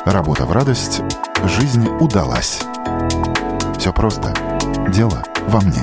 Работа в радость, жизнь удалась. Все просто. Дело во мне.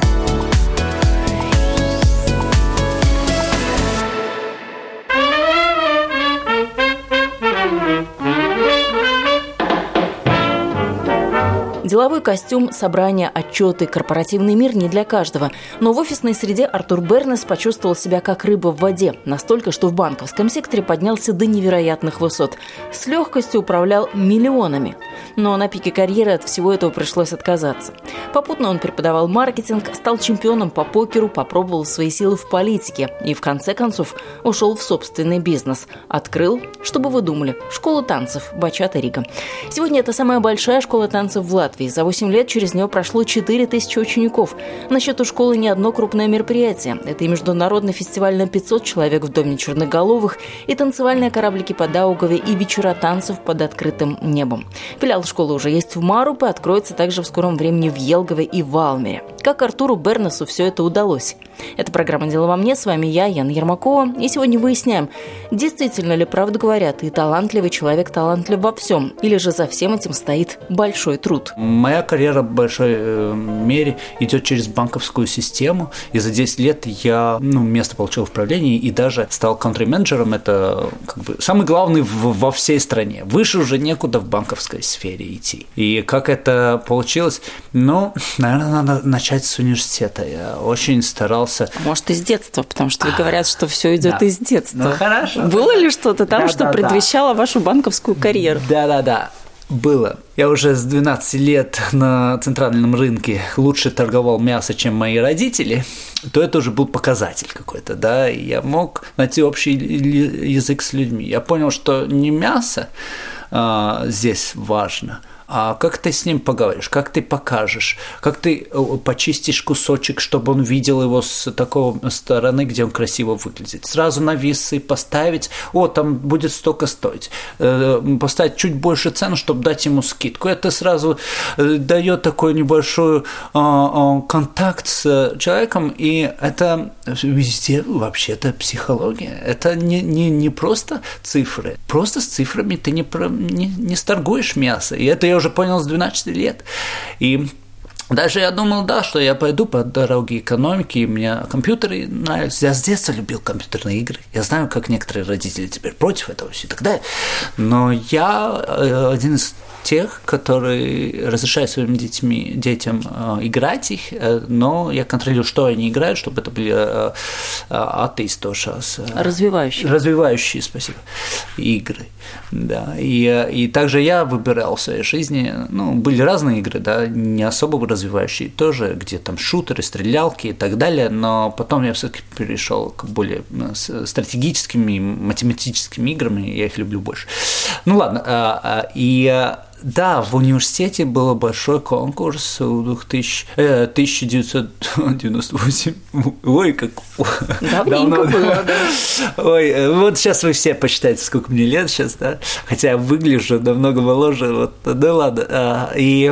Деловой костюм, собрания, отчеты, корпоративный мир не для каждого. Но в офисной среде Артур Бернес почувствовал себя как рыба в воде. Настолько, что в банковском секторе поднялся до невероятных высот. С легкостью управлял миллионами. Но на пике карьеры от всего этого пришлось отказаться. Попутно он преподавал маркетинг, стал чемпионом по покеру, попробовал свои силы в политике и, в конце концов, ушел в собственный бизнес. Открыл, чтобы вы думали, школу танцев «Бачата Рига». Сегодня это самая большая школа танцев в Латвии. За 8 лет через нее прошло 4000 учеников. На счету школы не одно крупное мероприятие. Это и международный фестиваль на 500 человек в Доме черноголовых, и танцевальные кораблики по Даугаве, и вечера танцев под открытым небом. Филиал школы уже есть в Марупе, откроется также в скором времени в Елгове и в Валмере. Как Артуру Бернесу все это удалось? Это программа «Дело во мне». С вами я, Яна Ермакова. И сегодня выясняем, действительно ли правду говорят, и талантливый человек талантлив во всем, или же за всем этим стоит большой труд. Моя карьера в большой мере идет через банковскую систему, и за 10 лет я место получил в управлении и даже стал кантри-менеджером. Это самый главный во всей стране. Выше уже некуда в банковской сфере идти. И как это получилось? Наверное, надо начать с университета. Я очень старался. Может, из детства, потому что говорят, что все идет из детства. Хорошо. Было ли что-то там, что предвещало вашу банковскую карьеру? Да. Было. Я уже с 12 лет на центральном рынке лучше торговал мясо, чем мои родители, то это уже был показатель какой-то, да, и я мог найти общий язык с людьми. Я понял, что не мясо здесь важно, а как ты с ним поговоришь, как ты покажешь, как ты почистишь кусочек, чтобы он видел его с такой стороны, где он красиво выглядит. Сразу на весы поставить, там будет столько стоить. Поставить чуть больше цену, чтобы дать ему скидку. Это сразу дает такой небольшой контакт с человеком, и это везде вообще-то психология. Это не просто цифры. Просто с цифрами ты не сторгуешь мясо. И это я уже понял с 12 лет. И даже я думал, что я пойду по дороге экономики, и мне компьютеры нравятся. Я с детства любил компьютерные игры. Я знаю, как некоторые родители теперь против этого и так далее. Но я один из тех, которые разрешают своим детям играть их, но я контролирую, что они играют, чтобы это были развивающие, спасибо, игры. Да. И также я выбирал в своей жизни, были разные игры, да, не особо развивающие тоже, где там шутеры, стрелялки и так далее, но потом я все-таки перешел к более стратегическим и математическим играм, и я их люблю больше. Да, в университете был большой конкурс в 1998. Ой, как давненько было, да. Ой, вот сейчас вы все посчитаете, сколько мне лет сейчас, да? Хотя я выгляжу намного моложе, ладно.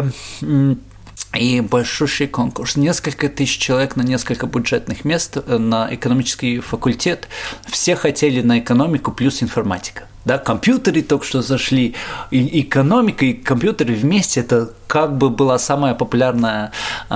И большущий конкурс. Несколько тысяч человек на несколько бюджетных мест на экономический факультет. Все хотели на экономику плюс информатика. Да, компьютеры только что зашли, и экономика, и компьютеры вместе – это как бы было самое популярное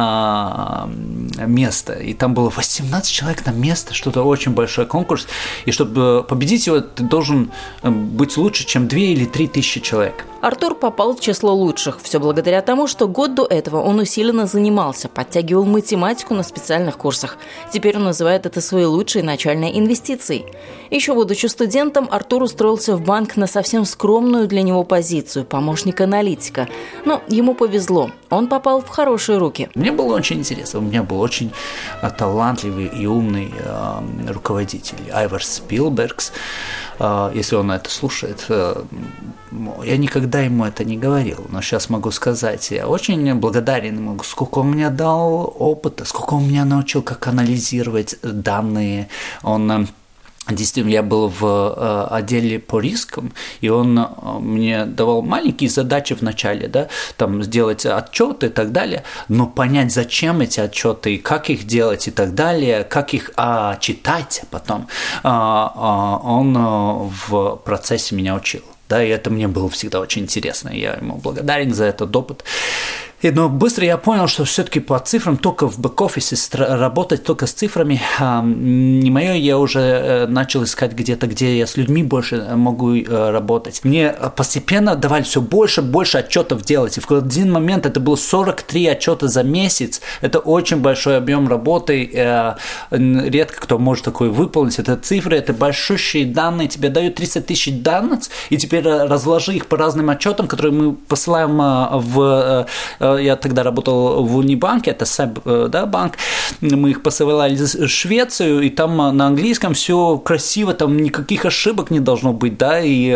место. И там было 18 человек на место, что-то очень большой конкурс. И чтобы победить его, ты должен быть лучше, чем 2 или 3 тысячи человек. Артур попал в число лучших. Все благодаря тому, что год до этого он усиленно занимался, подтягивал математику на специальных курсах. Теперь он называет это своей лучшей начальной инвестицией. Еще будучи студентом, Артур устроился в банк на совсем скромную для него позицию – помощник-аналитика. Но ему повезло. Он попал в хорошие руки. Мне было очень интересно. У меня был очень талантливый и умный руководитель Айвар Спилбергс. Если он это слушает, я никогда ему это не говорил, но сейчас могу сказать, я очень благодарен ему, сколько он мне дал опыта, сколько он меня научил, как анализировать данные. Действительно, я был в отделе по рискам, и он мне давал маленькие задачи в начале, да, там сделать отчеты и так далее, но понять, зачем эти отчеты, как их делать и так далее, как их читать потом, он в процессе меня учил. да, и это мне было всегда очень интересно, я ему благодарен за этот опыт. Но быстро я понял, что все-таки по цифрам, только в бэк-офисе работать только с цифрами не мое, я уже начал искать где-то, где я с людьми больше могу работать. Мне постепенно давали все больше отчетов делать, и в один момент это было 43 отчета за месяц, это очень большой объем работы, редко кто может такое выполнить, это цифры, это большущие данные, тебе дают 30 тысяч данных, и теперь разложи их по разным отчетам, которые мы посылаем я тогда работал в Унибанке, это SEB, да, банк, мы их посылали в Швецию, и там на английском все красиво, там никаких ошибок не должно быть, да, и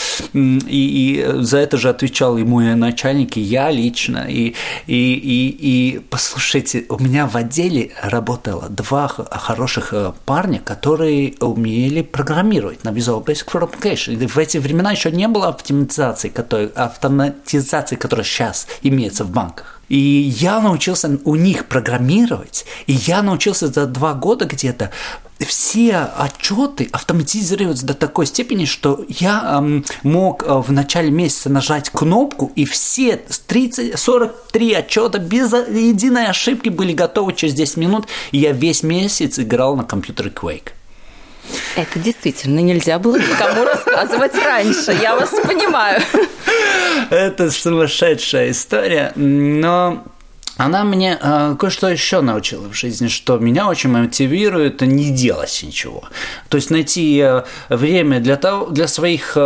за это же отвечал и мой начальник, и я лично, и послушайте, у меня в отделе работало 2 хороших парня, которые умели программировать на Visual Basic for Application, и в эти времена еще не было автоматизации, которая сейчас имеется в банках. И я научился у них программировать, и я научился за 2 года где-то все отчеты автоматизировать до такой степени, что я мог в начале месяца нажать кнопку, и все 43 отчета без единой ошибки были готовы через 10 минут, и я весь месяц играл на компьютере Quake. Это действительно нельзя было никому рассказывать раньше, я вас понимаю. Это сумасшедшая история, но она мне кое-что еще научила в жизни, что меня очень мотивирует не делать ничего. То есть найти время для своих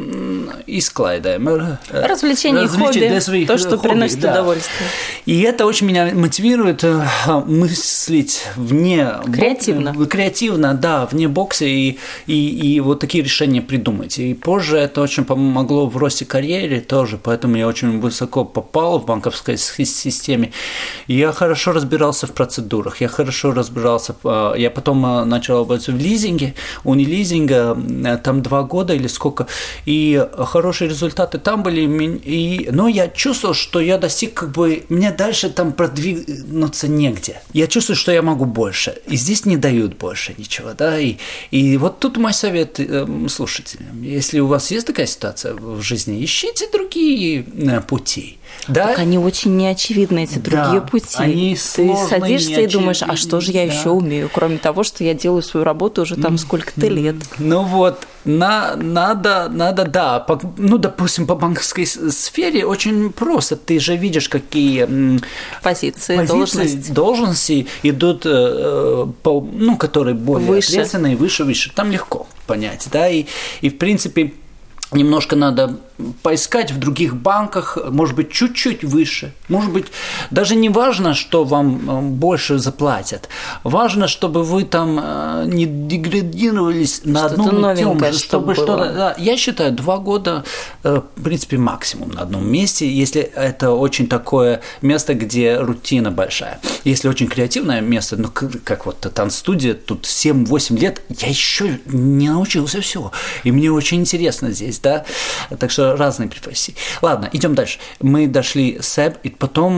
развлечений, хобби, для своих то, что хобби, приносит да. удовольствие. И это очень меня мотивирует мыслить креативно, да, вне бокса и вот такие решения придумать. И позже это очень помогло в росте карьеры тоже, поэтому я очень высоко попал в банковской системе. Я хорошо разбирался в процедурах, я потом начал работать в лизинге, унилизинга, там 2 года или сколько, и хорошие результаты там были, но я чувствовал, что я достиг, мне дальше там продвинуться негде. Я чувствую, что я могу больше, и здесь не дают больше ничего, да, и вот тут мой совет слушателям, если у вас есть такая ситуация в жизни, ищите другие пути. Да? Так они очень неочевидны, эти другие пути. Они Ты садишься и думаешь, а что же я еще умею, кроме того, что я делаю свою работу уже там сколько-то лет. Ну вот, надо, да. Ну, допустим, по банковской сфере очень просто. Ты же видишь, какие позиции должности идут, которые более ответственные, выше. Там легко понять, да, и в принципе немножко надо поискать в других банках, может быть, чуть-чуть выше. Может быть, даже не важно, что вам больше заплатят. Важно, чтобы вы там не деградировались на одном и том же. Чтобы что-то, да, я считаю, 2 года, в принципе, максимум на одном месте, если это очень такое место, где рутина большая. Если очень креативное место, ну, как вот танцстудия, тут 7-8 лет, я еще не научился всего. И мне очень интересно здесь, да. Так что разные профессии. Ладно, идем дальше. Мы дошли SEB, и потом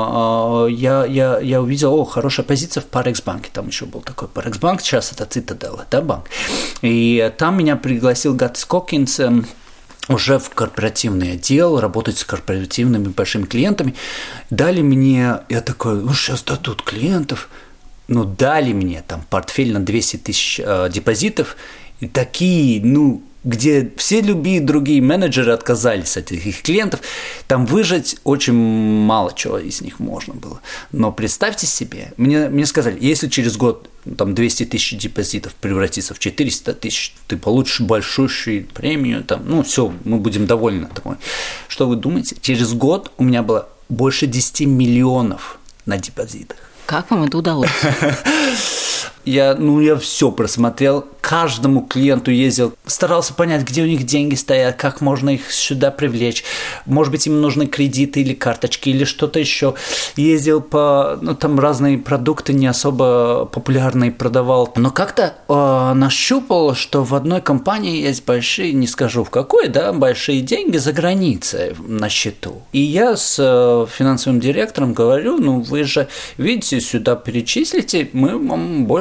я увидел, хорошая позиция в Парексбанке. Там еще был такой Парексбанк, сейчас это Цитаделла, да, банк. И там меня пригласил Гатис Кокинс уже в корпоративный отдел, работать с корпоративными большими клиентами. Дали мне, я такой, сейчас дадут клиентов. Ну, дали мне там портфель на 200 тысяч депозитов. И такие, где все другие менеджеры отказались от этих клиентов, там выжать очень мало чего из них можно было. Но представьте себе, мне сказали, если через год там 200 тысяч депозитов превратится в 400 тысяч, ты получишь большущую премию, все, мы будем довольны тобой. Что вы думаете? Через год у меня было больше 10 миллионов на депозитах. Как вам это удалось? Я все просмотрел, каждому клиенту ездил, старался понять, где у них деньги стоят, как можно их сюда привлечь. Может быть, им нужны кредиты или карточки, или что-то еще. Ездил по, там разные продукты не особо популярные продавал. Но как-то нащупал, что в одной компании есть большие, не скажу в какой, да, большие деньги за границей на счету. И я с финансовым директором говорю, вы же, видите, сюда перечислите, мы вам больше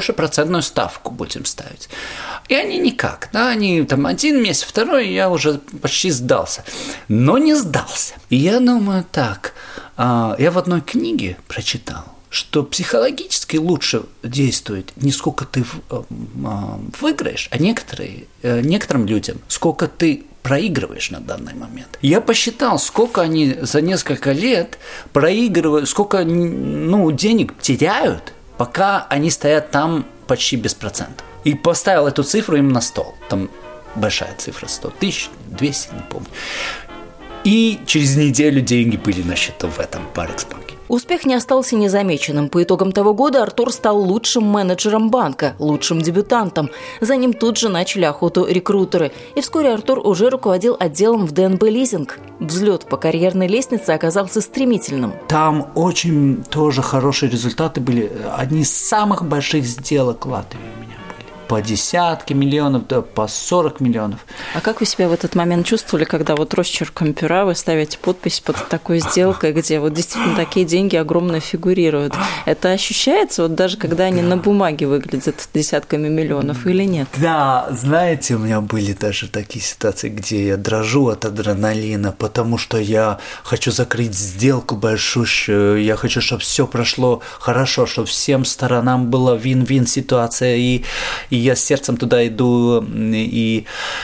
больше процентную ставку будем ставить. И они никак, да, они там один месяц, второй, я уже почти сдался. Но не сдался. И я думаю так, я в одной книге прочитал, что психологически лучше действует не сколько ты выиграешь, а некоторым людям сколько ты проигрываешь на данный момент. Я посчитал, сколько они за несколько лет проигрывают, сколько денег теряют, пока они стоят там почти без процентов. И поставил эту цифру им на стол. Там большая цифра, 100 тысяч, 200, не помню. И через неделю деньги были на счету в этом Парексбанке. Успех не остался незамеченным. По итогам того года Артур стал лучшим менеджером банка, лучшим дебютантом. За ним тут же начали охоту рекрутеры. И вскоре Артур уже руководил отделом в ДНБ Лизинг. Взлет по карьерной лестнице оказался стремительным. Там очень тоже хорошие результаты были. Одни из самых больших сделок в Латвии у меня. По десятки миллионов, да, по 40 миллионов. А как вы себя в этот момент чувствовали, когда вот росчерком пера вы ставите подпись под такой сделкой, где вот действительно такие деньги огромно фигурируют? Это ощущается, вот даже когда они на бумаге выглядят десятками миллионов или нет? Да, знаете, у меня были даже такие ситуации, где я дрожу от адреналина, потому что я хочу закрыть сделку большущую, я хочу, чтобы все прошло хорошо, чтобы всем сторонам была вин-вин ситуация, и я с сердцем туда иду, и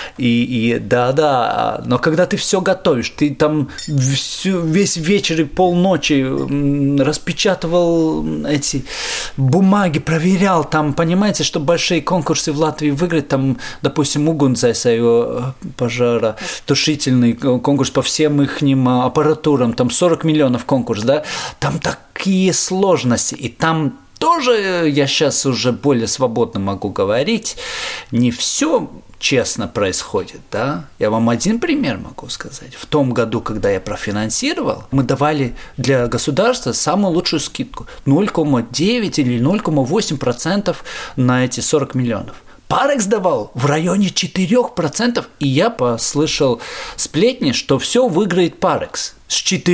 да, но когда ты все готовишь, ты там весь вечер и полночи распечатывал эти бумаги, проверял, там, понимаете, что большие конкурсы в Латвии выиграть, там, допустим, угунзайса, пожаротушительный конкурс по всем их аппаратурам, там 40 миллионов конкурс, да, там такие сложности, и там тоже я сейчас уже более свободно могу говорить, не все честно происходит, да. Я вам один пример могу сказать. В том году, когда я профинансировал, мы давали для государства самую лучшую скидку 0,9 или 0,8% на эти 40 миллионов. Парекс давал в районе 4%, и я послышал сплетни, что все выиграет Парекс с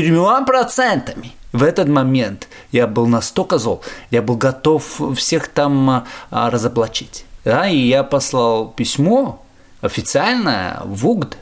4%. В этот момент я был настолько зол, я был готов всех там разоблачить. Да, и я послал письмо официальное в УГД,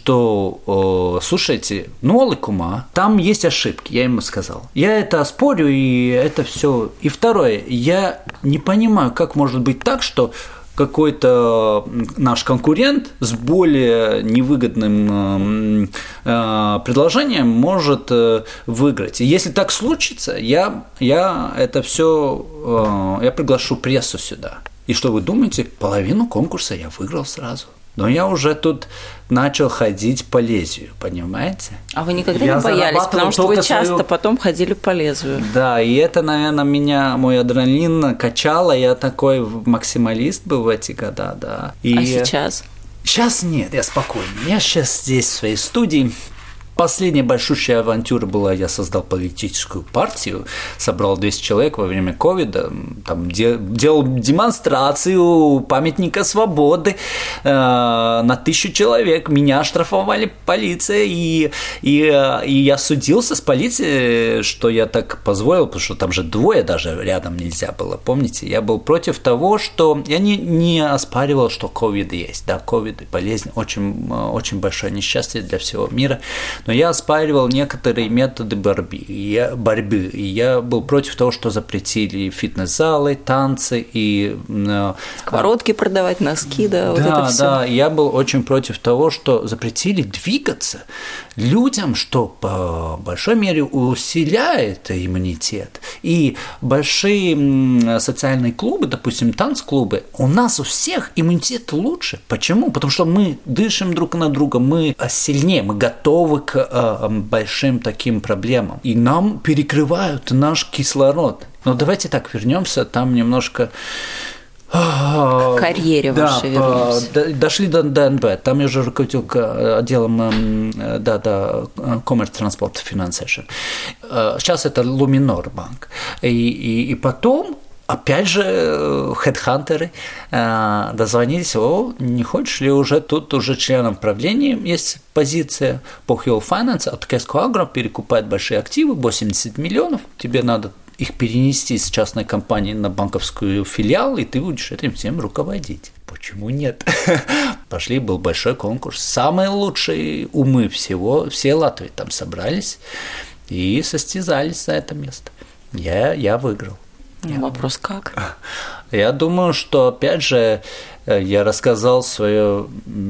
что, слушайте, Ноликума, там есть ошибки, я ему сказал. Я это оспорю, и это все. И второе, я не понимаю, как может быть так, что какой-то наш конкурент с более невыгодным предложением может выиграть. И если так случится, я это все, я приглашу прессу сюда. И что вы думаете? Половину конкурса я выиграл сразу. Но я уже тут начал ходить по лезвию, понимаете? А вы никогда не боялись, потому что вы часто потом ходили по лезвию. Да, и это, наверное, мой адреналин качало, я такой максималист был в эти года, да. А сейчас? Сейчас нет, я спокойный. Я сейчас здесь, в своей студии. Последняя большущая авантюра была, я создал политическую партию, собрал 200 человек во время ковида, там делал демонстрацию памятника свободы на 1000 человек, меня оштрафовали полиция, и я судился с полицией, что я так позволил, потому что там же двое даже рядом нельзя было, помните, я был против того, что я не оспаривал, что ковид есть, да, ковид и болезнь, очень, очень большое несчастье для всего мира. Но я оспаривал некоторые методы борьбы, и я был против того, что запретили фитнес-залы, танцы и сковородки продавать, носки, да, вот это все. Да, я был очень против того, что запретили двигаться людям, что по большой мере усиляет иммунитет. И большие социальные клубы, допустим, танцклубы, у нас у всех иммунитет лучше. Почему? Потому что мы дышим друг на друга, мы сильнее, мы готовы к большим таким проблемам. И нам перекрывают наш кислород. Но давайте так вернемся, там немножко... К карьере вашей вернемся. Дошли до ДНБ, там я уже руководил отделом Commerce Transport Financiation. Сейчас это Luminor банк. И потом, опять же, хедхантеры дозвонились, не хочешь ли уже тут уже членом правления есть позиция по Hill Finance, от Kesko Agro перекупает большие активы, 80 миллионов, тебе надо их перенести с частной компании на банковскую филиал, и ты будешь этим всем руководить. Почему нет? Пошли, был большой конкурс. Самые лучшие умы всего, все Латвии там собрались и состязались за это место. Я выиграл. Вопрос как? Я думаю, что, опять же, я рассказал свое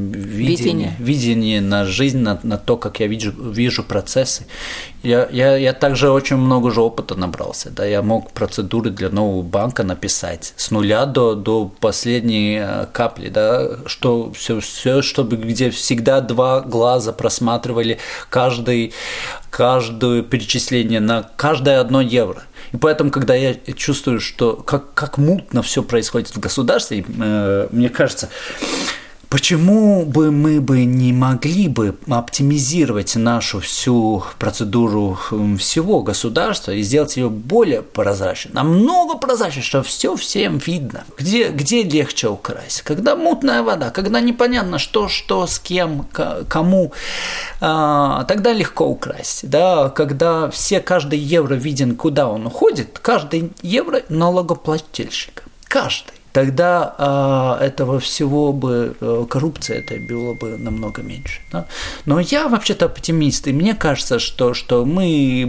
видение на жизнь, на то, как я вижу процессы. Я также очень много уже опыта набрался. Да? Я мог процедуры для нового банка написать с нуля до последней капли, да? Что все, чтобы где всегда 2 глаза просматривали каждое перечисление на каждое 1 евро. И поэтому, когда я чувствую, что как мутно все происходит в государстве, мне кажется, почему бы мы не могли бы оптимизировать нашу всю процедуру всего государства и сделать ее более прозрачной, намного прозрачнее, чтобы все всем видно. Где легче украсть? Когда мутная вода, когда непонятно, что с кем, кому, тогда легко украсть. Да? Когда каждый евро виден, куда он уходит, каждый евро налогоплательщика. Каждый. Тогда этого всего бы, коррупция это было бы намного меньше. Да? Но я вообще-то оптимист, и мне кажется, что мы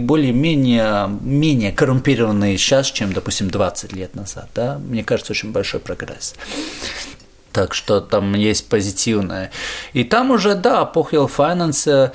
менее коррумпированные сейчас, чем, допустим, 20 лет назад. Да? Мне кажется, очень большой прогресс. Так что там есть позитивное. И там уже, да, по Health Finance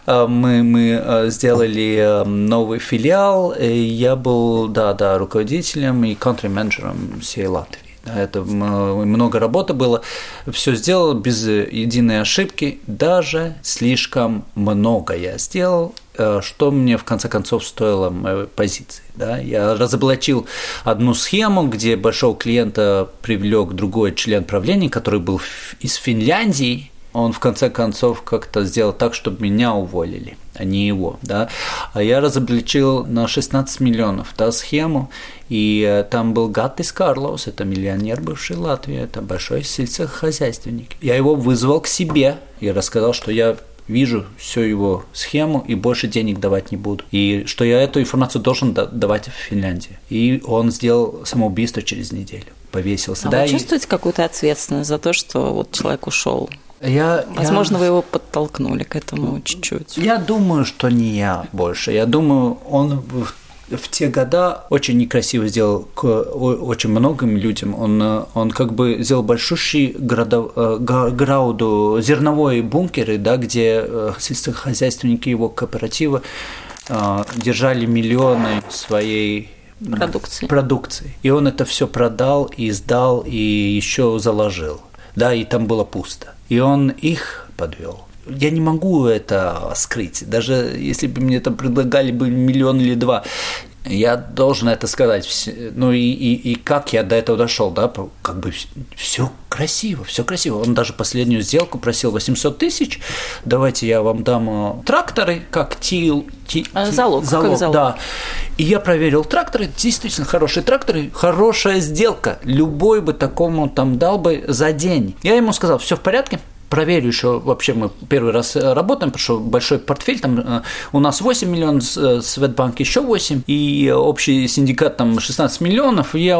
мы сделали новый филиал, и я был, да, руководителем и country-менеджером всей Латвии. Это много работы было, все сделал без единой ошибки, даже слишком много я сделал, что мне в конце концов стоило моей позиции. Да? Я разоблачил одну схему, где большого клиента привлек другой член правления, который был из Финляндии. Он в конце концов как-то сделал так, чтобы меня уволили, а не его. Да? А я разоблачил на 16 миллионов схему, и там был Гатис Карлос, это миллионер бывший Латвии, это большой сельскохозяйственник. Я его вызвал к себе и рассказал, что я вижу всю его схему и больше денег давать не буду. И что я эту информацию должен давать в Финляндии. И он сделал самоубийство через неделю, повесился. Вы чувствуете какую-то ответственность за то, что вот человек ушел? Возможно, вы его подтолкнули к этому чуть-чуть. Я думаю, что не я больше. Я думаю, он в те года очень некрасиво сделал к очень многим людям. Он как бы сделал большущий грауду, зерновой бункеры, да, где сельскохозяйственники его кооператива держали миллионы своей продукции. И он это все продал и сдал, и еще заложил. Да, и там было пусто. И он их подвел. Я не могу это скрыть. Даже если бы мне там предлагали бы 1 миллион или 2, я должен это сказать. Ну и как я до этого дошел, да, как бы все красиво. Он даже последнюю сделку просил 800 тысяч. Давайте я вам дам тракторы, как залог. Да. И я проверил тракторы, действительно хорошие тракторы, хорошая сделка. Любой бы такому там дал бы за день. Я ему сказал, все в порядке. Проверю еще, вообще мы первый раз работаем, потому что большой портфель, там у нас 8 миллионов, Светбанк еще 8, и общий синдикат там 16 миллионов, я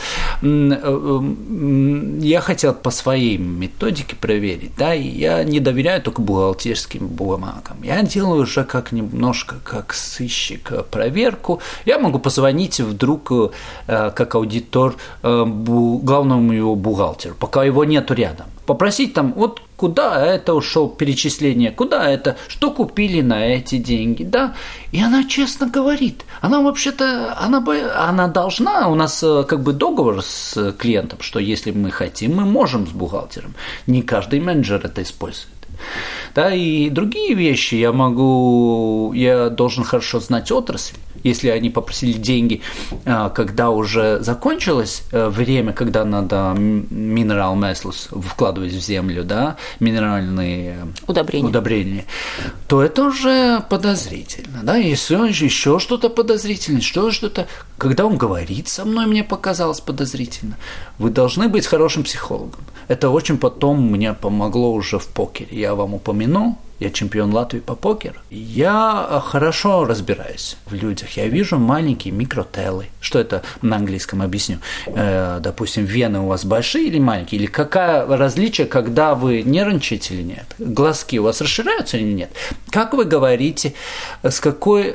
хотел по своей методике проверить, да, и я не доверяю только бухгалтерским бумагам, я делаю уже немножко как сыщик проверку, я могу позвонить вдруг как аудитор главному его бухгалтеру, пока его нету рядом. Попросить там, вот куда это ушел перечисление, куда это, что купили на эти деньги, да, и она честно говорит, она вообще-то, она должна, у нас как бы договор с клиентом, что если мы хотим, мы можем с бухгалтером, не каждый менеджер это использует. Да, и другие вещи я должен хорошо знать отрасль. Если они попросили деньги, когда уже закончилось время, когда надо mineral metals вкладывать в землю, да, минеральные удобрения, то это уже подозрительно. Да? Если он еще что-то подозрительное, когда он говорит со мной, мне показалось подозрительно. Вы должны быть хорошим психологом. Это очень потом мне помогло уже в покере. Я вам упомянул, я чемпион Латвии по покеру. Я хорошо разбираюсь в людях. Я вижу маленькие микротеллы. Что это на английском объясню? Допустим, вены у вас большие или маленькие? Или какое различие, когда вы нервничаете или нет? Глазки у вас расширяются или нет? Как вы говорите, с какой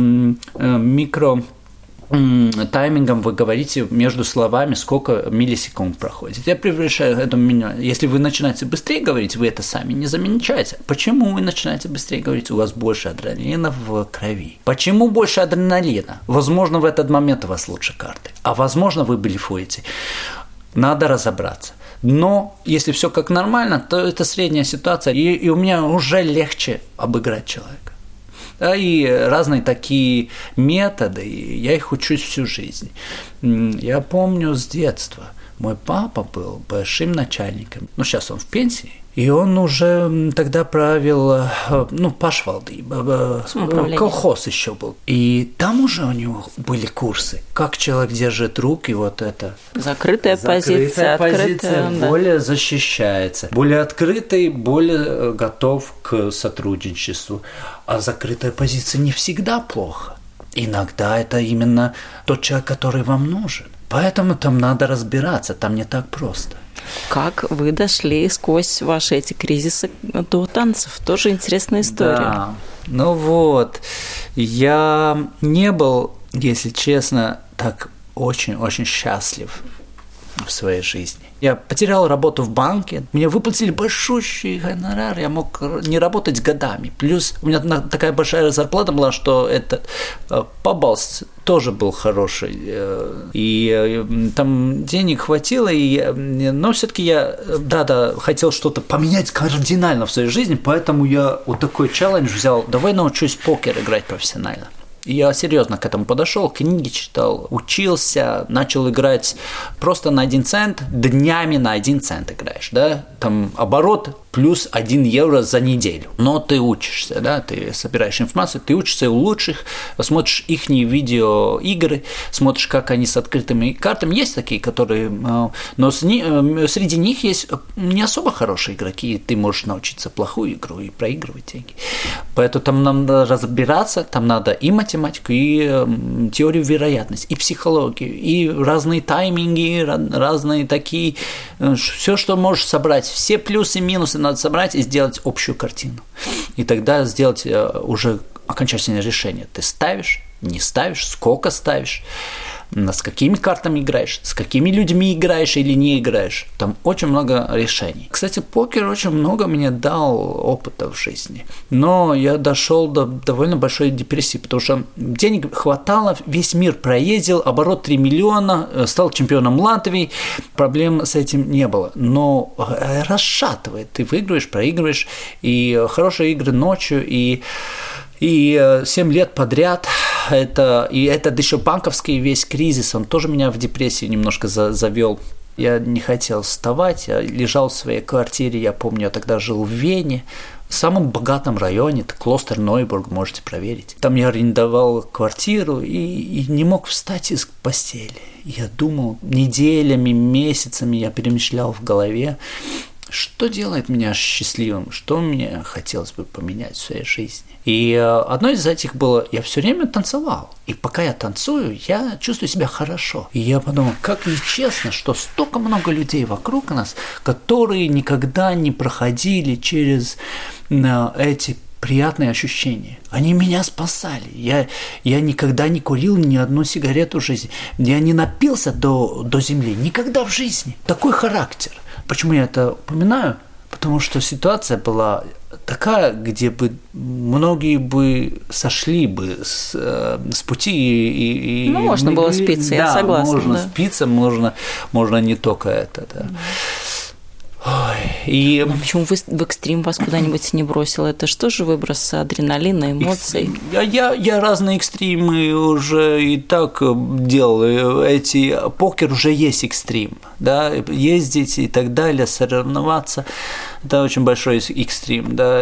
таймингом вы говорите между словами, сколько миллисекунд проходит. Я превращаю это меня. Если вы начинаете быстрее говорить, вы это сами не замечаете. Почему вы начинаете быстрее говорить? У вас больше адреналина в крови. Почему больше адреналина? Возможно, в этот момент у вас лучше карты, а возможно, вы блефуете. Надо разобраться. Но если все как нормально, то это средняя ситуация, и у меня уже легче обыграть человека. Да, и разные такие методы, я их учусь всю жизнь. Я помню с детства, мой папа был большим начальником, сейчас он в пенсии, и он уже тогда правил, пашвалды, колхоз еще был. И там уже у него были курсы, как человек держит руки, вот это. Закрытая позиция, открытая, более защищается, более открытый, более готов к сотрудничеству. А закрытая позиция не всегда плохо. Иногда это именно тот человек, который вам нужен. Поэтому там надо разбираться, там не так просто. Как вы дошли сквозь ваши эти кризисы до танцев? Тоже интересная история. Да. Я не был, если честно, так очень-очень счастлив в своей жизни. Я потерял работу в банке, мне выплатили большущий гонорар, я мог не работать годами. Плюс у меня такая большая зарплата была, что этот побалс тоже был хороший. И там денег хватило, но все-таки я хотел что-то поменять кардинально в своей жизни, поэтому я вот такой челлендж взял: давай научусь покер играть профессионально. И я серьезно к этому подошел, книги читал, учился, начал играть просто на 1 цент, днями на 1 цент играешь, да, там оборот плюс 1 евро за неделю. Но ты учишься, да, ты собираешь информацию, ты учишься у лучших, смотришь их видеоигры, смотришь, как они с открытыми картами. Есть такие, которые, но среди них есть не особо хорошие игроки, и ты можешь научиться плохую игру и проигрывать деньги. Поэтому там надо разбираться, там надо и математику, и теорию вероятности, и психологию, и разные тайминги, разные такие, все, что можешь собрать, все плюсы и минусы надо собрать и сделать общую картину. И тогда сделать уже окончательное решение. Ты ставишь, не ставишь, сколько ставишь, с какими картами играешь, с какими людьми играешь или не играешь. Там очень много решений. Кстати, покер очень много мне дал опыта в жизни. Но я дошел до довольно большой депрессии, потому что денег хватало, весь мир проездил, оборот 3 миллиона, стал чемпионом Латвии, проблем с этим не было. Но расшатывает. Ты выигрываешь, проигрываешь, и хорошие игры ночью, и 7 лет подряд, это еще банковский весь кризис, он тоже меня в депрессию немножко завел. Я не хотел вставать, я лежал в своей квартире, я помню, я тогда жил в Вене, в самом богатом районе, это Клостер-Нойбург, можете проверить. Там я арендовал квартиру и не мог встать из постели. Я думал, неделями, месяцами я перемышлял в голове, что делает меня счастливым, что мне хотелось бы поменять в своей жизни. И одно из этих было, я все время танцевал. И пока я танцую, я чувствую себя хорошо. И я подумал, как нечестно, что столько много людей вокруг нас, которые никогда не проходили через эти приятные ощущения. Они меня спасали. Я никогда не курил ни одну сигарету в жизни. Я не напился до земли. Никогда в жизни. Такой характер. Почему я это упоминаю? Потому что ситуация была такая, где бы многие бы сошли бы с пути. Можно было спиться, я согласна. Можно спиться, можно не только это. Да. А почему в экстрим вас куда-нибудь не бросило? Это что же выброс адреналина, эмоций? Я разные экстримы уже и так делал. Покер уже есть экстрим, да, ездить и так далее, соревноваться. это очень большой экстрим, да,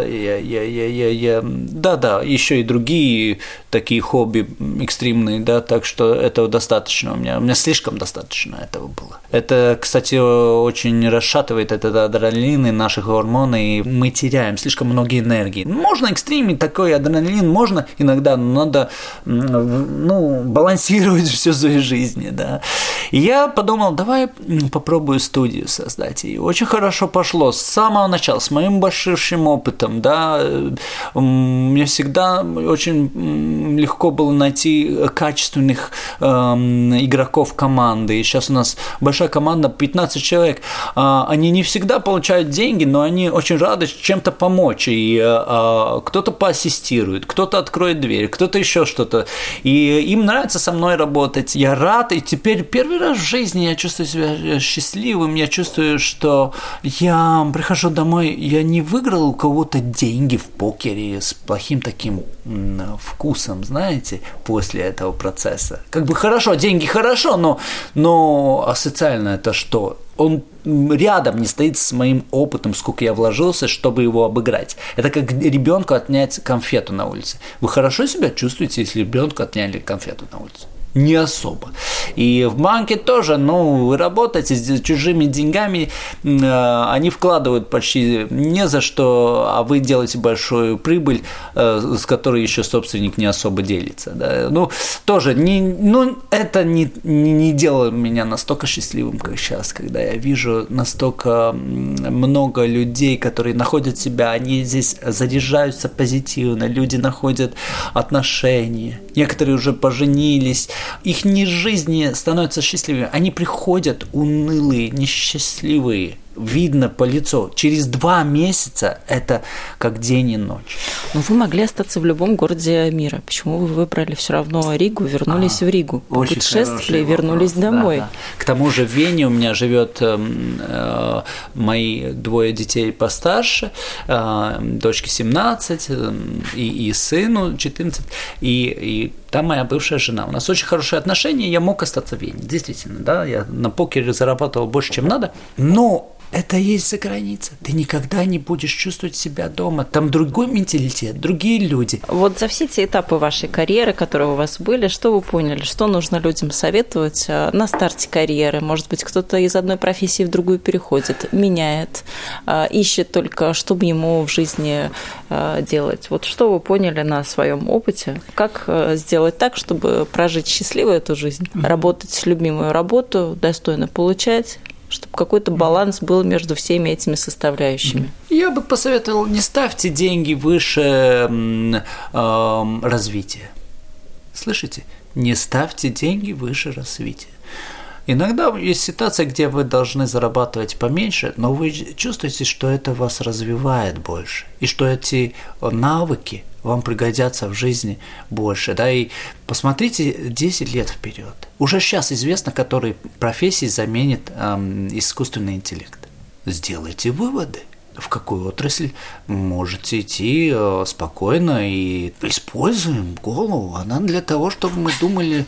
да, еще и другие такие хобби экстремные, да, так что этого достаточно у меня слишком достаточно этого было. Это, кстати, очень расшатывает этот адреналин и наши гормоны, и мы теряем слишком много энергии. Можно экстримить такой адреналин, можно иногда, но надо, балансировать всю свою жизнь, да. И я подумал, давай попробую студию создать, и очень хорошо пошло с самого начала, с моим большим опытом, да, мне всегда очень легко было найти качественных игроков команды, и сейчас у нас большая команда, 15 человек, они не всегда получают деньги, но они очень рады чем-то помочь, и кто-то поассистирует, кто-то откроет дверь, кто-то еще что-то, и им нравится со мной работать, я рад, и теперь первый раз в жизни я чувствую себя счастливым, я чувствую, что я прихожу домой, я не выиграл у кого-то деньги в покере с плохим таким вкусом, знаете, после этого процесса. Как бы хорошо, деньги хорошо, но социально это что? Он рядом не стоит с моим опытом, сколько я вложился, чтобы его обыграть. Это как ребенку отнять конфету на улице. Вы хорошо себя чувствуете, если ребенку отняли конфету на улице? Не особо. И в банке тоже, вы работаете с чужими деньгами, они вкладывают почти не за что, а вы делаете большую прибыль, с которой еще собственник не особо делится. Да. Тоже, это не делает меня настолько счастливым, как сейчас, когда я вижу настолько много людей, которые находят себя, они здесь заряжаются позитивно, люди находят отношения, некоторые уже поженились, их жизни становятся счастливыми. Они приходят унылые, несчастливые. Видно по лицу. Через 2 месяца это как день и ночь. Но вы могли остаться в любом городе мира. Почему вы выбрали все равно Ригу, вернулись в Ригу? Путешествовали, вернулись домой. Да. К тому же в Вене у меня живет мои 2 детей постарше, дочке 17 и сыну 14, и там моя бывшая жена. У нас очень хорошие отношения, я мог остаться в Вене. Действительно, да, я на покере зарабатывал больше, чем надо, но это есть за границей. Ты никогда не будешь чувствовать себя дома. Там другой менталитет, другие люди. Вот за все те этапы вашей карьеры, которые у вас были, что вы поняли, что нужно людям советовать на старте карьеры? Может быть, кто-то из одной профессии в другую переходит, меняет, ищет только, что бы ему в жизни делать. Вот что вы поняли на своем опыте? Как сделать так, чтобы прожить счастливо эту жизнь, работать любимую работу, достойно получать, чтобы какой-то баланс был между всеми этими составляющими? Я бы посоветовал, не ставьте деньги выше развития. Слышите? Не ставьте деньги выше развития. Иногда есть ситуация, где вы должны зарабатывать поменьше, но вы чувствуете, что это вас развивает больше, и что эти навыки вам пригодятся в жизни больше, да, и посмотрите 10 лет вперед. Уже сейчас известно, которые профессии заменит искусственный интеллект. Сделайте выводы, в какую отрасль можете идти спокойно, и используем голову. Она для того, чтобы мы думали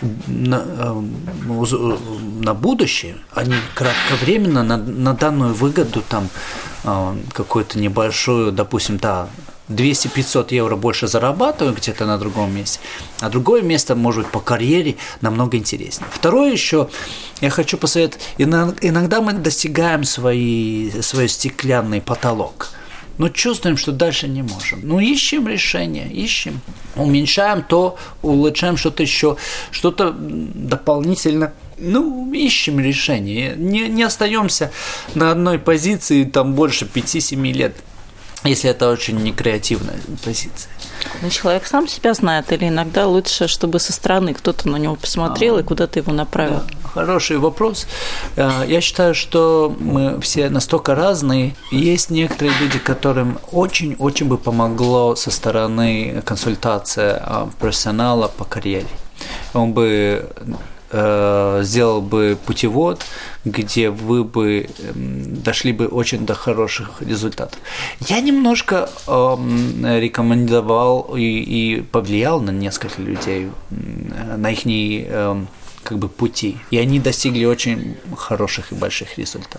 на будущее, а не кратковременно на данную выгоду, там какую-то небольшую, допустим, 200-500 евро больше зарабатываю где-то на другом месте, а другое место, может быть, по карьере намного интереснее. Второе еще, я хочу посоветовать, иногда мы достигаем свой стеклянный потолок, но чувствуем, что дальше не можем. Ищем решение, уменьшаем то, улучшаем что-то еще, что-то дополнительно. Ищем решение, не остаемся на одной позиции там больше 5-7 лет. Если это очень некреативная позиция. Человек сам себя знает, или иногда лучше, чтобы со стороны кто-то на него посмотрел и куда-то его направил? Да, хороший вопрос. Я считаю, что мы все настолько разные. Есть некоторые люди, которым очень-очень бы помогло со стороны консультация профессионала по карьере. Он бы сделал бы путевод, где вы бы дошли бы очень до хороших результатов. Я немножко рекомендовал и повлиял на нескольких людей, на их пути, и они достигли очень хороших и больших результатов.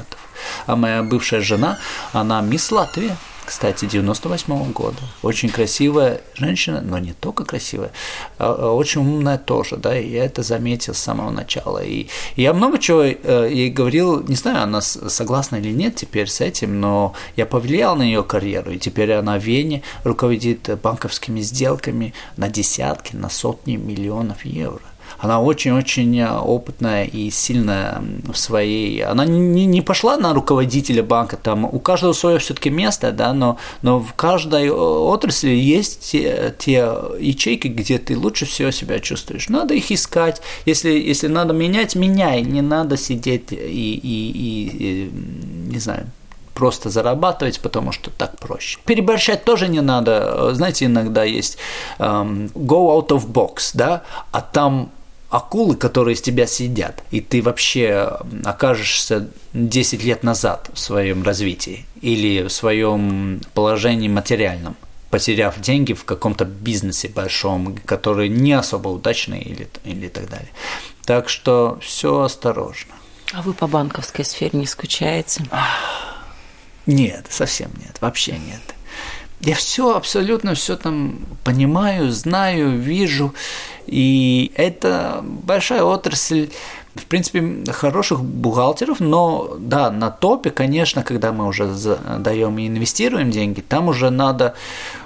А моя бывшая жена, она мисс Латвия, кстати, 98-го года. Очень красивая женщина, но не только красивая, а очень умная тоже, да, и я это заметил с самого начала. И я много чего ей говорил, не знаю, она согласна или нет теперь с этим, но я повлиял на ее карьеру, и теперь она в Вене руководит банковскими сделками на десятки, на сотни миллионов евро. Она очень-очень опытная и сильная в своей... Она не пошла на руководителя банка, там у каждого свое все-таки место, да, но в каждой отрасли есть те ячейки, где ты лучше всего себя чувствуешь. Надо их искать. Если надо менять, меняй. Не надо сидеть и не знаю, просто зарабатывать, потому что так проще. Переборщать тоже не надо. Знаете, иногда есть go out of box, да, а там акулы, которые из тебя съедят, и ты вообще окажешься 10 лет назад в своем развитии или в своем положении материальном, потеряв деньги в каком-то бизнесе большом, который не особо удачный или так далее. Так что все осторожно. А вы по банковской сфере не скучаете? Нет, совсем нет, вообще нет. Я абсолютно все там понимаю, знаю, вижу, и это большая отрасль, в принципе, хороших бухгалтеров, но да, на топе, конечно, когда мы уже даем и инвестируем деньги, там уже надо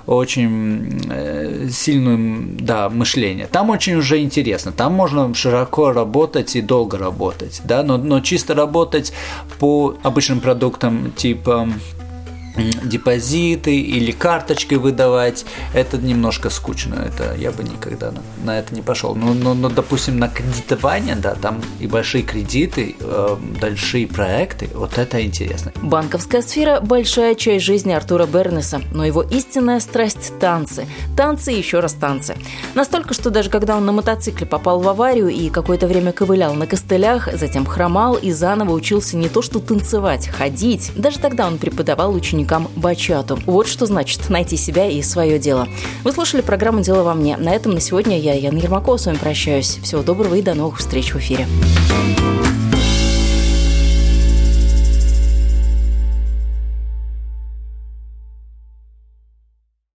очень сильное мышление. Там очень уже интересно, там можно широко работать и долго работать, да, но чисто работать по обычным продуктам типа депозиты или карточки выдавать, это немножко скучно, это я бы никогда на это не пошел. Но допустим, на кредитование, да, там и большие кредиты, большие проекты, вот это интересно. Банковская сфера – большая часть жизни Артура Бернеса, но его истинная страсть – танцы. Танцы и еще раз танцы. Настолько, что даже когда он на мотоцикле попал в аварию и какое-то время ковылял на костылях, затем хромал и заново учился не то что танцевать, ходить. Даже тогда он преподавал ученикам бачату. Вот что значит найти себя и свое дело. Вы слушали программу «Дело во мне». На этом на сегодня я, Яна Ермакова, с вами прощаюсь. Всего доброго и до новых встреч в эфире.